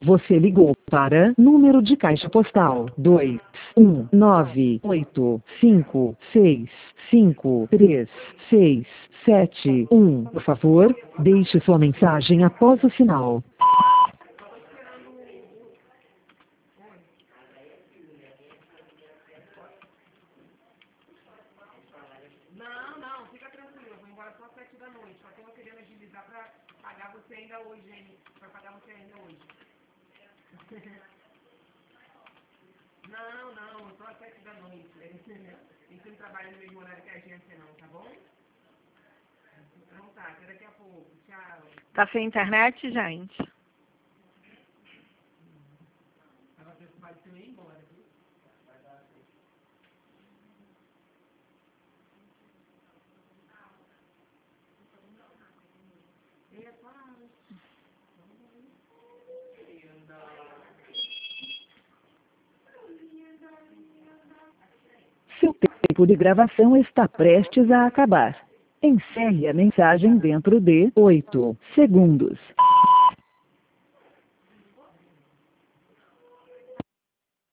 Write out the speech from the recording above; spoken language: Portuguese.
Você ligou para número de caixa postal 21985653671. Por favor, deixe sua mensagem após o sinal. Não, não, fica tranquilo, eu vou embora só às 7 da noite. Só tenho querendo agilizar pra pagar você ainda hoje, hein? Pra pagar você ainda hoje. Não, não, só às 7 da noite. A gente não trabalha no mesmo horário que a agência não, tá bom? Então tá, até daqui a pouco. Tchau. Tá sem internet, gente? Tava preocupado que eu ia embora, viu? Seu tempo de gravação está prestes a acabar. Encerre a mensagem dentro de 8 segundos.